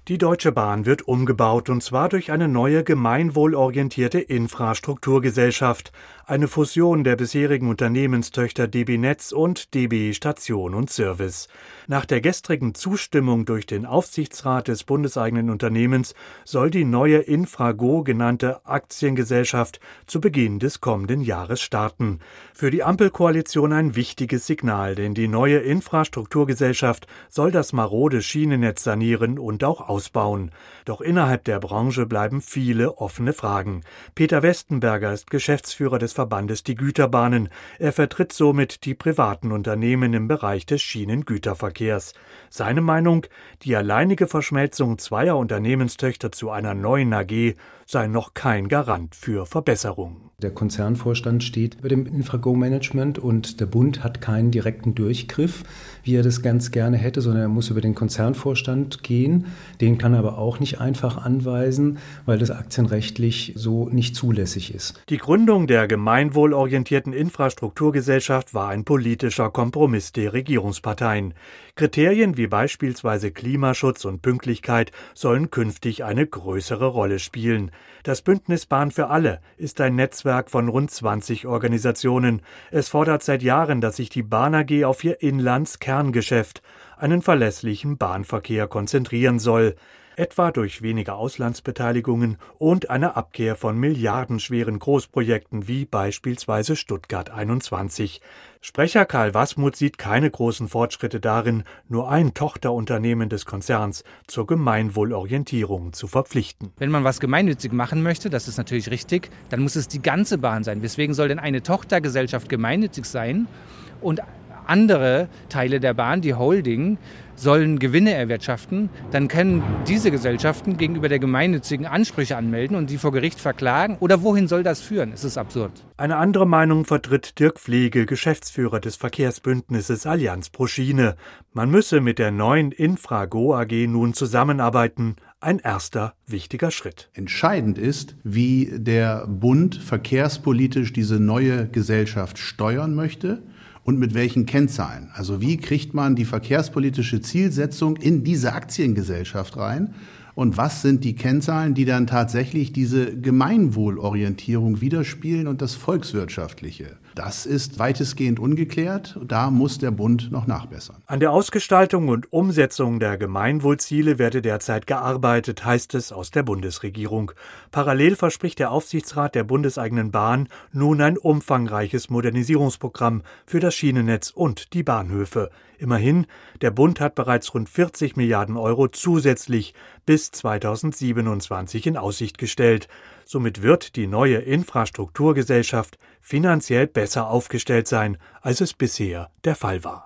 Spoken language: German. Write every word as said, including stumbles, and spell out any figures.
Die Deutsche Bahn wird umgebaut, und zwar durch eine neue gemeinwohlorientierte Infrastrukturgesellschaft, eine Fusion der bisherigen Unternehmenstöchter D B Netz und D B Station und Service. Nach der gestrigen Zustimmung durch den Aufsichtsrat des bundeseigenen Unternehmens soll die neue Infrago genannte Aktiengesellschaft zu Beginn des kommenden Jahres starten. Für die Ampelkoalition ein wichtiges Signal, denn die neue Infrastrukturgesellschaft soll das marode Schienennetz sanieren und auch ausbauen. Doch innerhalb der Branche bleiben viele offene Fragen. Peter Westenberger ist Geschäftsführer des Verbandes Die Güterbahnen. Er vertritt somit die privaten Unternehmen im Bereich des Schienengüterverkehrs. Seine Meinung: Die alleinige Verschmelzung zweier Unternehmenstöchter zu einer neuen A G sei noch kein Garant für Verbesserung. Der Konzernvorstand steht über dem Infrago-Management und der Bund hat keinen direkten Durchgriff, wie er das ganz gerne hätte, sondern er muss über den Konzernvorstand gehen. Den kann er aber auch nicht einfach anweisen, weil das aktienrechtlich so nicht zulässig ist. Die Gründung der gemeinwohlorientierten Infrastrukturgesellschaft war ein politischer Kompromiss der Regierungsparteien. Kriterien wie beispielsweise Klimaschutz und Pünktlichkeit sollen künftig eine größere Rolle spielen. Das Bündnis Bahn für alle ist ein Netzwerk von rund zwanzig Organisationen. Es fordert seit Jahren, dass sich die Bahn A G auf ihr Inlandskerngeschäft, einen verlässlichen Bahnverkehr, konzentrieren soll. Etwa durch weniger Auslandsbeteiligungen und eine Abkehr von milliardenschweren Großprojekten wie beispielsweise Stuttgart einundzwanzig. Sprecher Karl Wasmuth sieht keine großen Fortschritte darin, nur ein Tochterunternehmen des Konzerns zur Gemeinwohlorientierung zu verpflichten. Wenn man was gemeinnützig machen möchte, das ist natürlich richtig, dann muss es die ganze Bahn sein. Weswegen soll denn eine Tochtergesellschaft gemeinnützig sein und andere Teile der Bahn, die Holding, sollen Gewinne erwirtschaften, dann können diese Gesellschaften gegenüber der Gemeinnützigen Ansprüche anmelden und die vor Gericht verklagen. Oder wohin soll das führen? Es ist absurd. Eine andere Meinung vertritt Dirk Pflege, Geschäftsführer des Verkehrsbündnisses Allianz pro Schiene. Man müsse mit der neuen Infrago A G nun zusammenarbeiten. Ein erster wichtiger Schritt. Entscheidend ist, wie der Bund verkehrspolitisch diese neue Gesellschaft steuern möchte. Und mit welchen Kennzahlen? Also wie kriegt man die verkehrspolitische Zielsetzung in diese Aktiengesellschaft rein? Und was sind die Kennzahlen, die dann tatsächlich diese Gemeinwohlorientierung widerspiegeln und das Volkswirtschaftliche? Das ist weitestgehend ungeklärt. Da muss der Bund noch nachbessern. An der Ausgestaltung und Umsetzung der Gemeinwohlziele werde derzeit gearbeitet, heißt es aus der Bundesregierung. Parallel verspricht der Aufsichtsrat der bundeseigenen Bahn nun ein umfangreiches Modernisierungsprogramm für das Schienennetz und die Bahnhöfe. Immerhin, der Bund hat bereits rund vierzig Milliarden Euro zusätzlich bis zweitausendsiebenundzwanzig in Aussicht gestellt. Somit wird die neue Infrastrukturgesellschaft finanziell besser aufgestellt sein, als es bisher der Fall war.